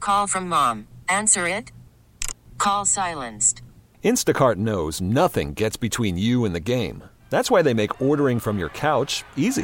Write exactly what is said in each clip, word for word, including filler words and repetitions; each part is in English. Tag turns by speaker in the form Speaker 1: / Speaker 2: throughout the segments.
Speaker 1: Call from mom. Answer it. Call silenced.
Speaker 2: Instacart knows nothing gets between you and the game. That's why they make ordering from your couch easy.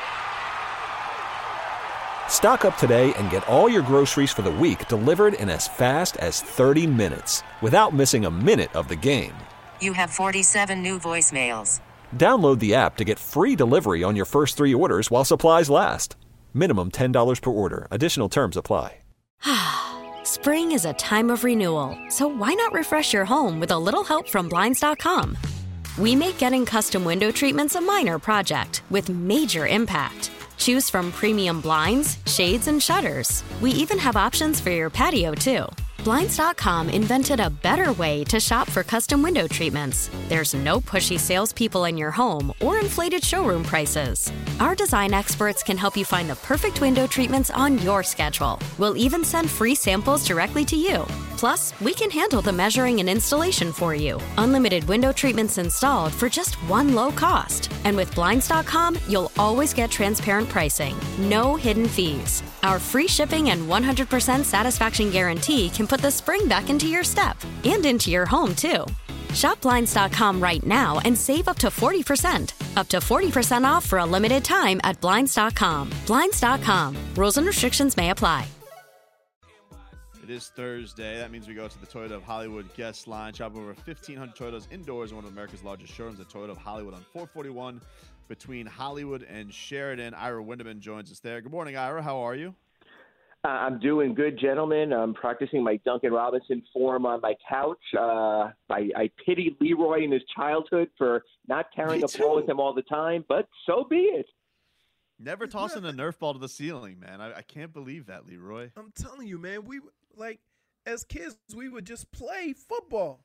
Speaker 2: Stock up today and get all your groceries for the week delivered in as fast as thirty minutes without missing a minute of the game.
Speaker 1: You have forty-seven new voicemails.
Speaker 2: Download the app to get free delivery on your first three orders while supplies last. Minimum ten dollars per order. Additional terms apply.
Speaker 3: Spring is a time of renewal, so why not refresh your home with a little help from Blinds dot com? We make getting custom window treatments a minor project with major impact. Choose from premium blinds, shades, and shutters. We even have options for your patio, too. Blinds dot com invented a better way to shop for custom window treatments. There's no pushy salespeople in your home or inflated showroom prices. Our design experts can help you find the perfect window treatments on your schedule. We'll even send free samples directly to you. Plus, we can handle the measuring and installation for you. Unlimited window treatments installed for just one low cost. And with Blinds dot com, you'll always get transparent pricing. No hidden fees. Our free shipping and one hundred percent satisfaction guarantee can put the spring back into your step and into your home, too. Shop Blinds dot com right now and save up to forty percent. Up to forty percent off for a limited time at Blinds dot com. Blinds dot com. Rules and restrictions may apply.
Speaker 4: It is Thursday. That means we go to the Toyota of Hollywood guest line. Shop over fifteen hundred Toyotas indoors in one of America's largest showrooms, the Toyota of Hollywood on four forty-one between Hollywood and Sheridan. Ira Windeman joins us there. Good morning, Ira. How are you?
Speaker 5: Uh, I'm doing good, gentlemen. I'm practicing my Duncan Robinson form on my couch. Uh, I, I pity Leroy in his childhood for not carrying
Speaker 4: Me
Speaker 5: a ball
Speaker 4: too.
Speaker 5: with him all the time, but so be it.
Speaker 4: Never tossing a Nerf ball to the ceiling, man. I, I can't believe that, Leroy.
Speaker 6: I'm telling you, man, we like as kids we would just play football.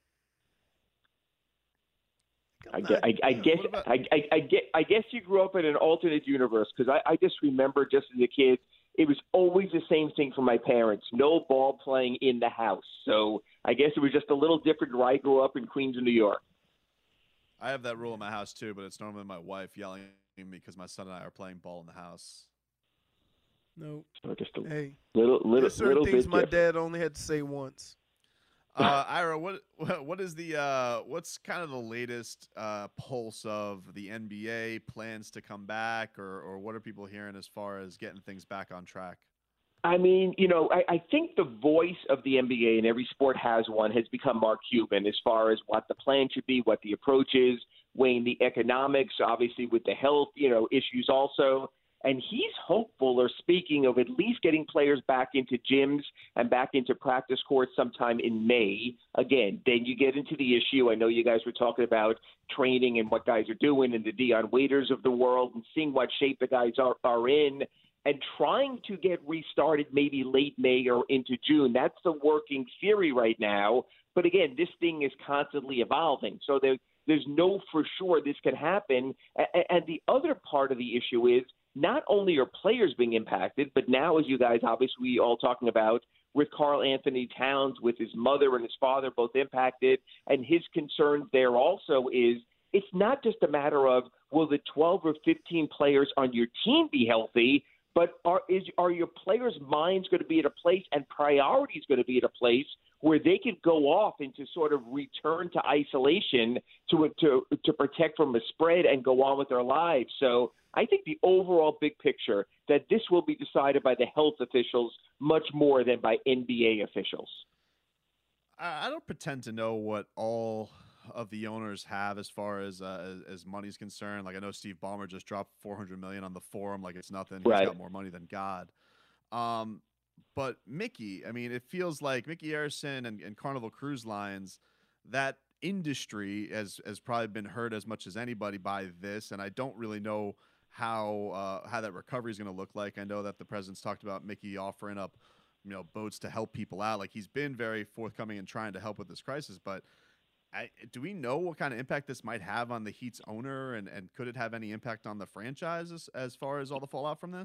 Speaker 5: I guess, I, I guess
Speaker 4: about-
Speaker 5: I, I, I, guess I guess you grew up in an alternate universe because I, I just remember just as a kid, it was always the same thing for my parents. No ball playing in the house. So I guess it was just a little different where I grew up in Queens, New York.
Speaker 4: I have that rule in my house, too, but it's normally my wife yelling at me because my son and I are playing ball in the house.
Speaker 6: No.
Speaker 5: So just a
Speaker 6: Hey,
Speaker 5: little, little,
Speaker 6: there's certain
Speaker 5: little
Speaker 6: things
Speaker 5: bit
Speaker 6: my
Speaker 5: different.
Speaker 6: dad only had to say once.
Speaker 4: Uh, Ira, what what what is the uh, what's kind of the latest uh, pulse of the N B A plans to come back, or or what are people hearing as far as getting things back on track?
Speaker 5: I mean, you know, I, I think the voice of the N B A, and every sport has one, has become Mark Cuban as far as what the plan should be, what the approach is, weighing the economics, obviously with the health, you know, issues also. And he's hopeful or speaking of at least getting players back into gyms and back into practice courts sometime in May. Again, then you get into the issue. I know you guys were talking about training and what guys are doing and the Dion Waiters of the world and seeing what shape the guys are, are in and trying to get restarted maybe late May or into June. That's the working theory right now. But again, this thing is constantly evolving. So there, there's no for sure this can happen. And the other part of the issue is, not only are players being impacted, but now, as you guys obviously all talking about, with Karl Anthony Towns, with his mother and his father both impacted, and his concerns there also is it's not just a matter of will the twelve or fifteen players on your team be healthy, but are is are your players' minds going to be at a place and priorities going to be at a place where they could go off into sort of return to isolation to to to protect from a spread and go on with their lives. So I think the overall big picture that this will be decided by the health officials much more than by N B A officials.
Speaker 4: I I don't pretend to know what all of the owners have as far as uh, as, as money's concerned. Like I know Steve Ballmer just dropped four hundred million dollars on the forum, like it's nothing. He's
Speaker 5: Right.
Speaker 4: got more money than God. Um, but Mickey, I mean, it feels like Mickey Arison and, and Carnival Cruise Lines, that industry has has probably been hurt as much as anybody by this, and I don't really know how uh, how that recovery is going to look like. I know that the president's talked about Mickey offering up, you know, boats to help people out. Like he's been very forthcoming in trying to help with this crisis, but I, do we know what kind of impact this might have on the Heat's owner, and, and could it have any impact on the franchise as, as far as all the fallout from this?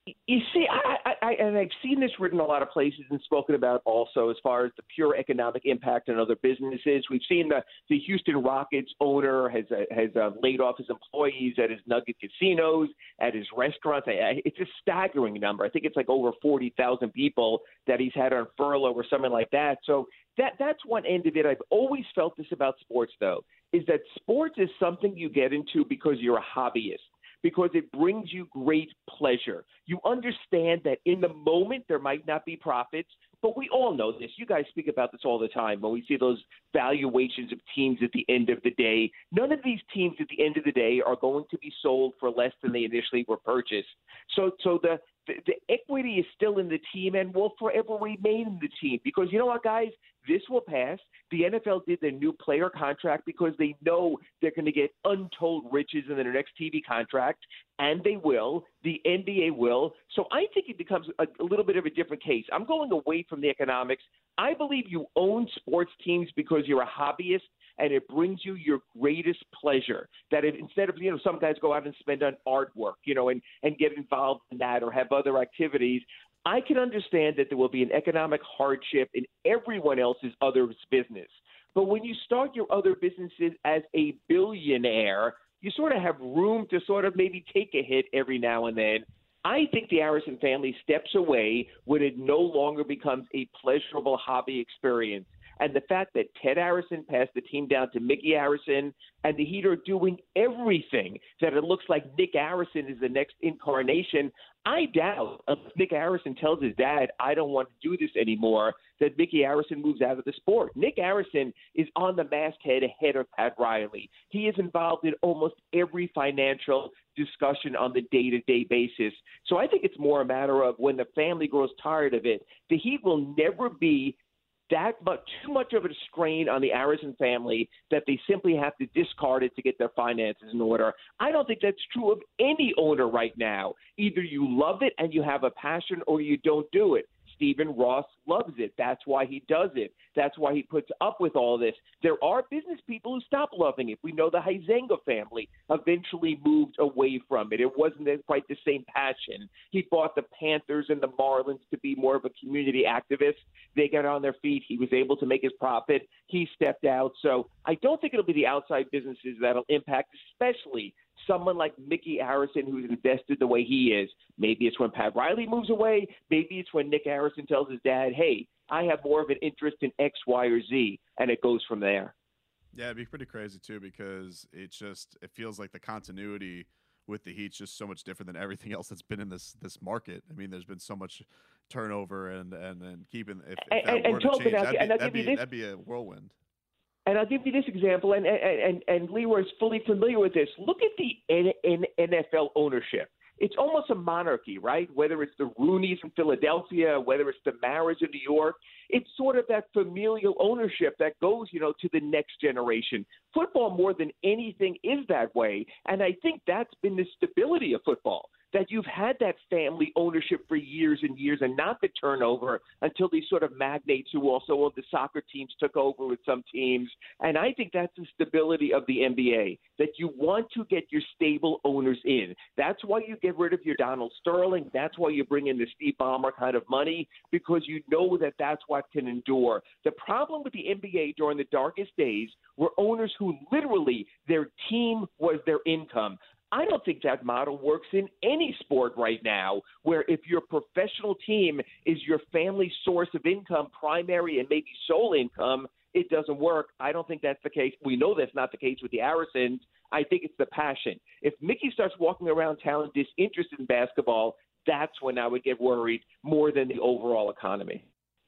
Speaker 5: You see, I, I, I, and I've seen this written a lot of places and spoken about also as far as the pure economic impact on other businesses. We've seen the, the Houston Rockets owner has uh, has uh, laid off his employees at his Nugget casinos, at his restaurants. I, I, it's a staggering number. I think it's like over forty thousand people that he's had on furlough or something like that. So that that's one end of it. I've always felt this about sports, though, is that sports is something you get into because you're a hobbyist, because it brings you great pleasure. You understand that in the moment there might not be profits, but we all know this. You guys speak about this all the time when we see those valuations of teams at the end of the day. None of these teams at the end of the day are going to be sold for less than they initially were purchased. So, so the, the, the equity is still in the team and will forever remain in the team because you know what, guys? This will pass. The N F L did their new player contract because they know they're going to get untold riches in their next T V contract, and they will. The N B A will. So I think it becomes a, a little bit of a different case. I'm going away from the economics. I believe you own sports teams because you're a hobbyist and it brings you your greatest pleasure. That if, instead of, you know, some guys go out and spend on artwork, you know, and, and get involved in that or have other activities, I can understand that there will be an economic hardship in everyone else's other business. But when you start your other businesses as a billionaire, you sort of have room to sort of maybe take a hit every now and then. I think the Arison family steps away when it no longer becomes a pleasurable hobby experience. And the fact that Ted Arison passed the team down to Mickey Arison and the Heat are doing everything that it looks like Nick Arison is the next incarnation, I doubt if Nick Arison tells his dad, I don't want to do this anymore, that Mickey Arison moves out of the sport. Nick Arison is on the masthead ahead of Pat Riley. He is involved in almost every financial discussion on the day-to-day basis. So I think it's more a matter of when the family grows tired of it, the Heat will never be that much, too much of a strain on the Arison family that they simply have to discard it to get their finances in order. I don't think that's true of any owner right now. Either you love it and you have a passion or you don't do it. Stephen Ross loves it. That's why he does it. That's why he puts up with all this. There are business people who stop loving it. We know the Huizenga family eventually moved away from it. It wasn't quite the same passion. He bought the Panthers and the Marlins to be more of a community activist. They got on their feet. He was able to make his profit. He stepped out. So I don't think it'll be the outside businesses that'll impact, especially someone like Mickey Arison, who's invested the way he is. Maybe it's when Pat Riley moves away. Maybe it's when Nick Arison tells his dad, hey, I have more of an interest in X, Y, or Z, and it goes from there.
Speaker 4: Yeah, it'd be pretty crazy, too, because it just it feels like the continuity with the Heat's just so much different than everything else that's been in this this market. I mean, there's been so much turnover and and, and keeping – if, if that
Speaker 5: and,
Speaker 4: were
Speaker 5: and
Speaker 4: to
Speaker 5: Tobin,
Speaker 4: change,
Speaker 5: I'll,
Speaker 4: that'd,
Speaker 5: and
Speaker 4: be,
Speaker 5: I'll
Speaker 4: that'd,
Speaker 5: give you
Speaker 4: be,
Speaker 5: this.
Speaker 4: that'd be a whirlwind.
Speaker 5: And I'll give you this example, and and, and Leroy is fully familiar with this. Look at the N- N- N F L ownership. It's almost a monarchy, right? Whether it's the Rooneys in Philadelphia, whether it's the Maras in New York, it's sort of that familial ownership that goes, you know, to the next generation. Football, more than anything, is that way, and I think that's been the stability of football. That you've had that family ownership for years and years and not the turnover until these sort of magnates who also own the soccer teams took over with some teams. And I think that's the stability of the N B A, that you want to get your stable owners in. That's why you get rid of your Donald Sterling. That's why you bring in the Steve Ballmer kind of money, because you know that that's what can endure. The problem with the N B A during the darkest days were owners who literally their team was their income. I don't think that model works in any sport right now, where if your professional team is your family source of income, primary and maybe sole income, it doesn't work. I don't think that's the case. We know that's not the case with the Arisons. I think it's the passion. If Mickey starts walking around town disinterested in basketball, that's when I would get worried more than the overall economy.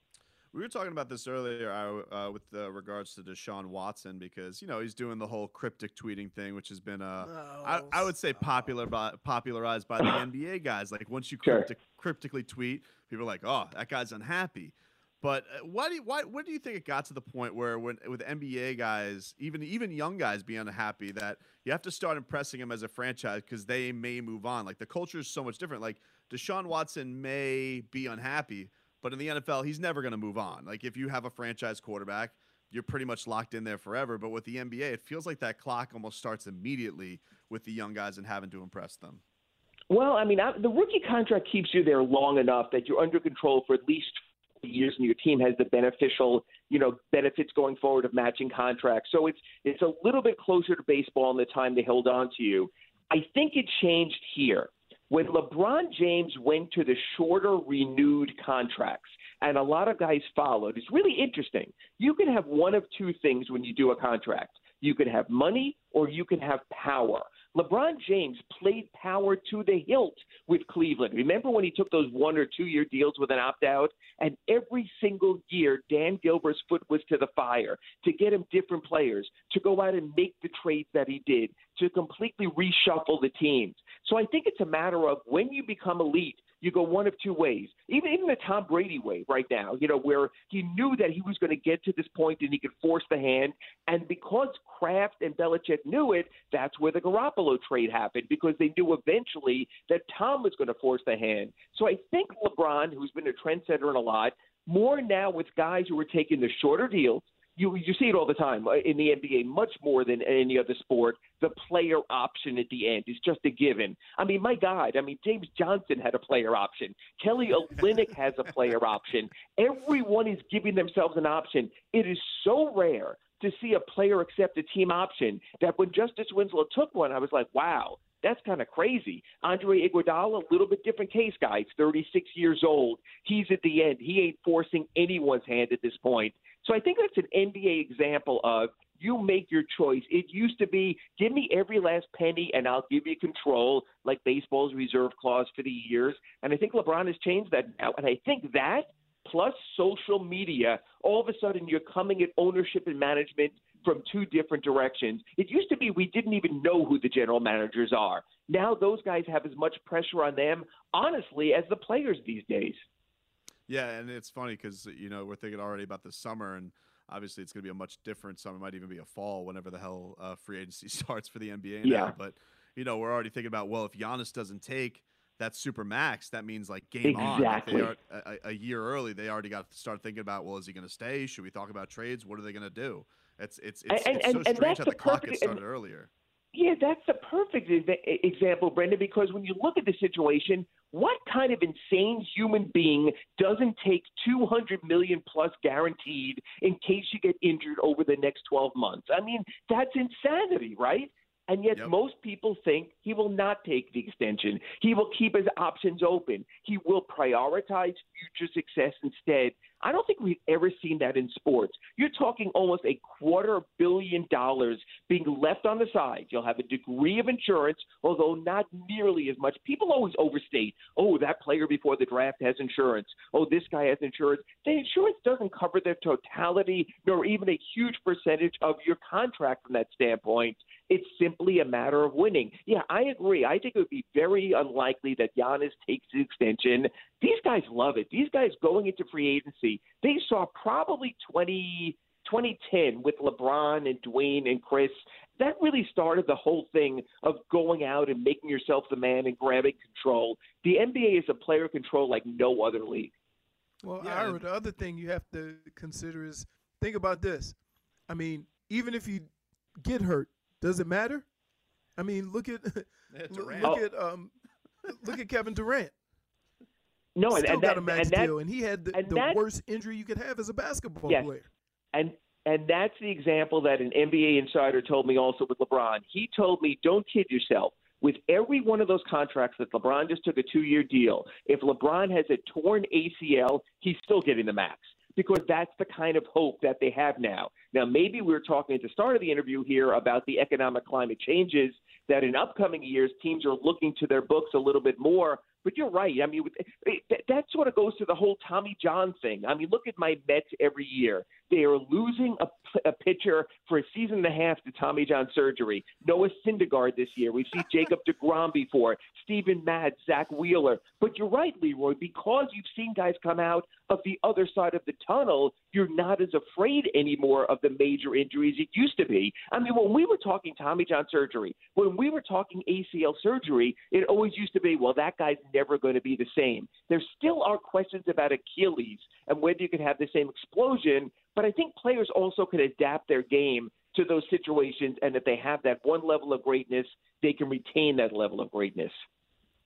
Speaker 4: We were talking about this earlier uh, with uh, regards to Deshaun Watson, because, you know, he's doing the whole cryptic tweeting thing, which has been, uh,
Speaker 6: Oh,
Speaker 4: I, I would say, popular by, popularized by the N B A guys. Like, once you cryptic, sure. cryptically tweet, people are like, oh, that guy's unhappy. But uh, why do you, why, where do you think it got to the point where when with N B A guys, even even young guys being unhappy, that you have to start impressing them as a franchise because they may move on? Like, the culture is so much different. Like, Deshaun Watson may be unhappy, but in the N F L, he's never going to move on. Like, if you have a franchise quarterback, you're pretty much locked in there forever. But with the N B A, it feels like that clock almost starts immediately with the young guys and having to impress them.
Speaker 5: Well, I mean, I, the rookie contract keeps you there long enough that you're under control for at least years, and your team has the beneficial, you know, benefits going forward of matching contracts. So it's it's a little bit closer to baseball in the time they held on to you. I think it changed here. When LeBron James went to the shorter renewed contracts, and a lot of guys followed, it's really interesting. You can have one of two things when you do a contract. You can have money or you can have power. LeBron James played power to the hilt with Cleveland. Remember when he took those one- or two-year deals with an opt-out? And every single year, Dan Gilbert's foot was to the fire to get him different players, to go out and make the trades that he did, to completely reshuffle the teams. So I think it's a matter of when you become elite, you go one of two ways. Even even the Tom Brady way right now, you know, where he knew that he was going to get to this point and he could force the hand. And because Kraft and Belichick knew it, that's where the Garoppolo trade happened, because they knew eventually that Tom was going to force the hand. So I think LeBron, who's been a trendsetter in a lot, more now with guys who are taking the shorter deals. You you see it all the time in the N B A, much more than any other sport. The player option at the end is just a given. I mean, my God, I mean, James Johnson had a player option. Kelly Olynyk has a player option. Everyone is giving themselves an option. It is so rare to see a player accept a team option that when Justice Winslow took one, I was like, wow, that's kind of crazy. Andre Iguodala, a little bit different case, guys, thirty-six years old. He's at the end. He ain't forcing anyone's hand at this point. So I think that's an N B A example of you make your choice. It used to be, give me every last penny and I'll give you control, like baseball's reserve clause for the years. And I think LeBron has changed that now. And I think that plus social media, all of a sudden you're coming at ownership and management from two different directions. It used to be we didn't even know who the general managers are. Now those guys have as much pressure on them, honestly, as the players these days.
Speaker 4: Yeah, and it's funny because, you know, we're thinking already about the summer, and obviously it's going to be a much different summer. It might even be a fall whenever the hell uh, free agency starts for the N B A now.
Speaker 5: Yeah.
Speaker 4: But, you know, we're already thinking about, well, if Giannis doesn't take that super max, that means like game on. Like
Speaker 5: Exactly.
Speaker 4: they are, a, a year early, they already got to start thinking about, well, is he going to stay? Should we talk about trades? What are they going to do? It's it's it's,
Speaker 5: And-
Speaker 4: it's
Speaker 5: and-
Speaker 4: so
Speaker 5: and
Speaker 4: strange
Speaker 5: that's
Speaker 4: how
Speaker 5: the
Speaker 4: the clock
Speaker 5: perfect-
Speaker 4: gets started earlier.
Speaker 5: Yeah, that's the perfect exa- example, Brendan, because when you look at the situation, what kind of insane human being doesn't take two hundred million dollars plus guaranteed in case you get injured over the next twelve months? I mean, that's insanity, right? And yet
Speaker 4: Yep.
Speaker 5: most people think he will not take the extension. He will keep his options open. He will prioritize future success instead. I don't think we've ever seen that in sports. You're talking almost a quarter billion dollars being left on the side. You'll have a degree of insurance, although not nearly as much. People always overstate, oh, that player before the draft has insurance. Oh, this guy has insurance. The insurance doesn't cover the totality nor even a huge percentage of your contract from that standpoint. It's simply a matter of winning. Yeah, I agree. I think it would be very unlikely that Giannis takes the extension. These guys love it. These guys going into free agency, they saw probably twenty, twenty ten with LeBron and Dwayne and Chris. That really started the whole thing of going out and making yourself the man and grabbing control. The N B A is a player control like no other league.
Speaker 6: Well,
Speaker 4: Yeah,
Speaker 6: Ira,
Speaker 4: and-
Speaker 6: the other thing you have to consider is think about this. I mean, even if you get hurt, does it matter? I mean, look at
Speaker 4: Yeah,
Speaker 6: look,
Speaker 4: Durant.
Speaker 6: look at um look at Kevin Durant.
Speaker 5: No, and,
Speaker 6: Still
Speaker 5: and
Speaker 6: got
Speaker 5: that,
Speaker 6: a max
Speaker 5: and that,
Speaker 6: deal, and he had the,
Speaker 5: and
Speaker 6: the
Speaker 5: that-
Speaker 6: worst injury you could have as a basketball
Speaker 5: Yes.
Speaker 6: player.
Speaker 5: And and that's the example that an N B A insider told me also with LeBron. He told me, don't kid yourself. With every one of those contracts that LeBron just took a two-year deal, if LeBron has a torn A C L, he's still getting the max because that's the kind of hope that they have now. Now, maybe we were talking at the start of the interview here about the economic climate changes that in upcoming years teams are looking to their books a little bit more. But you're right. I mean, that, that sort of goes to the whole Tommy John thing. I mean, look at my Mets every year. They are losing a, a pitcher for a season and a half to Tommy John surgery. Noah Syndergaard this year. We see Jacob deGrom before, Steven Matz, Zach Wheeler. But you're right, Leroy, because you've seen guys come out of the other side of the tunnel, you're not as afraid anymore of the major injuries it used to be. I mean, when we were talking Tommy John surgery, when we were talking A C L surgery, it always used to be, well, that guy's never going to be the same. There still are questions about Achilles and whether you can have the same explosion, but I think players also can adapt their game to those situations, and if they have that one level of greatness, they can retain that level of greatness.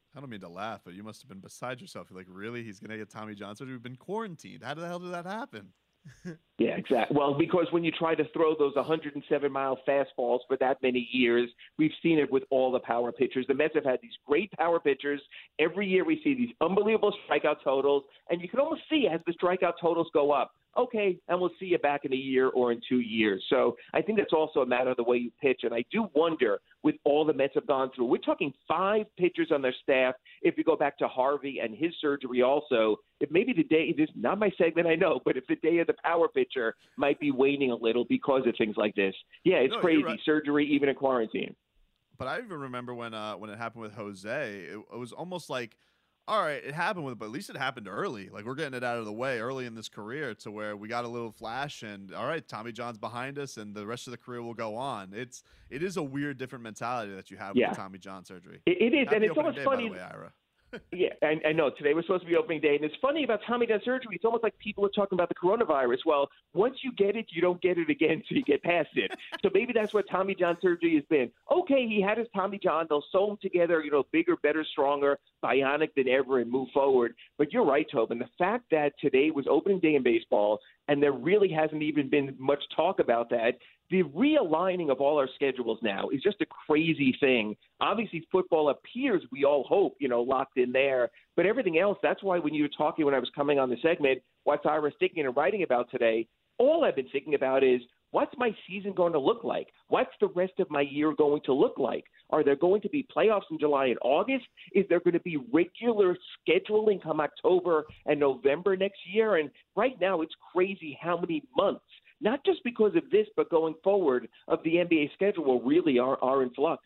Speaker 4: I don't mean to laugh, but you must have been beside yourself. You're like, really? He's going to get Tommy John surgery? We've been quarantined. How the hell did that happen?
Speaker 5: Yeah, exactly. Well, because when you try to throw those one hundred seven mile fastballs for that many years, we've seen it with all the power pitchers. The Mets have had these great power pitchers. Every year we see these unbelievable strikeout totals, and you can almost see as the strikeout totals go up, okay, and we'll see you back in a year or in two years. So I think that's also a matter of the way you pitch. And I do wonder, with all the Mets have gone through, we're talking five pitchers on their staff. If you go back to Harvey and his surgery also, if maybe the day, this is not my segment, I know, but if the day of the power pitcher might be waning a little because of things like this. Yeah, it's
Speaker 4: no,
Speaker 5: crazy.
Speaker 4: Right.
Speaker 5: Surgery, even in quarantine.
Speaker 4: But I even remember when uh, when it happened with Jose, it, it was almost like, all right, it happened with, but at least it happened early. Like, we're getting it out of the way early in this career to where we got a little flash and, all right, Tommy John's behind us and the rest of the career will go on. It's, it is a weird, different mentality that you have
Speaker 5: yeah.
Speaker 4: with the Tommy John surgery.
Speaker 5: It, it is,
Speaker 4: Happy
Speaker 5: and it's
Speaker 4: opening
Speaker 5: almost
Speaker 4: day,
Speaker 5: funny.
Speaker 4: By the way, Ira.
Speaker 5: Yeah, I, I know. Today was supposed to be opening day, and it's funny about Tommy John surgery. It's almost like people are talking about the coronavirus. Well, once you get it, you don't get it again until you get past it. So maybe that's what Tommy John surgery has been. Okay, he had his Tommy John. They'll sew him together, you know, bigger, better, stronger, bionic than ever, and move forward. But you're right, Tobin. The fact that today was opening day in baseball, and there really hasn't even been much talk about that. The realigning of all our schedules now is just a crazy thing. Obviously, football appears, we all hope, you know, locked in there. But everything else, that's why when you were talking when I was coming on the segment, what's Ira thinking and writing about today, all I've been thinking about is, what's my season going to look like? What's the rest of my year going to look like? Are there going to be playoffs in July and August? Is there going to be regular scheduling come October and November next year? And right now, it's crazy how many months, not just because of this, but going forward, of the N B A schedule really are, are in flux.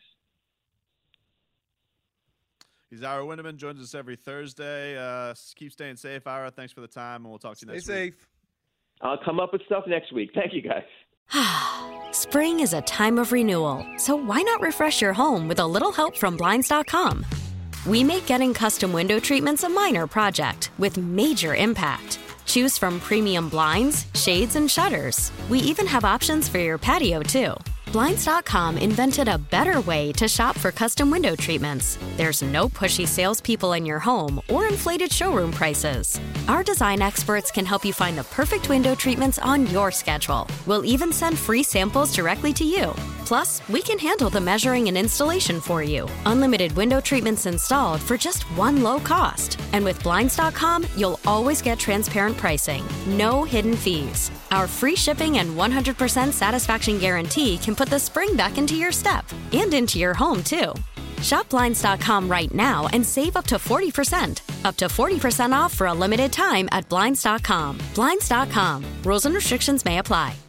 Speaker 4: He's Ira Winderman, joins us every Thursday. Uh, keep staying safe, Ira. Thanks for the time, and we'll talk to you next week.
Speaker 6: Stay safe.
Speaker 5: I'll come up with stuff next week. Thank you, guys.
Speaker 3: Spring is a time of renewal, so why not refresh your home with a little help from Blinds dot com? We make getting custom window treatments a minor project with major impact. Choose from premium blinds, shades, and shutters. We even have options for your patio, too. Blinds dot com invented a better way to shop for custom window treatments. There's no pushy salespeople in your home or inflated showroom prices. Our design experts can help you find the perfect window treatments on your schedule. We'll even send free samples directly to you. Plus, we can handle the measuring and installation for you. Unlimited window treatments installed for just one low cost. And with Blinds dot com, you'll always get transparent pricing. No hidden fees. Our free shipping and one hundred percent satisfaction guarantee can put the spring back into your step and into your home, too. Shop Blinds dot com right now and save up to forty percent. Up to forty percent off for a limited time at Blinds dot com. Blinds dot com. Rules and restrictions may apply.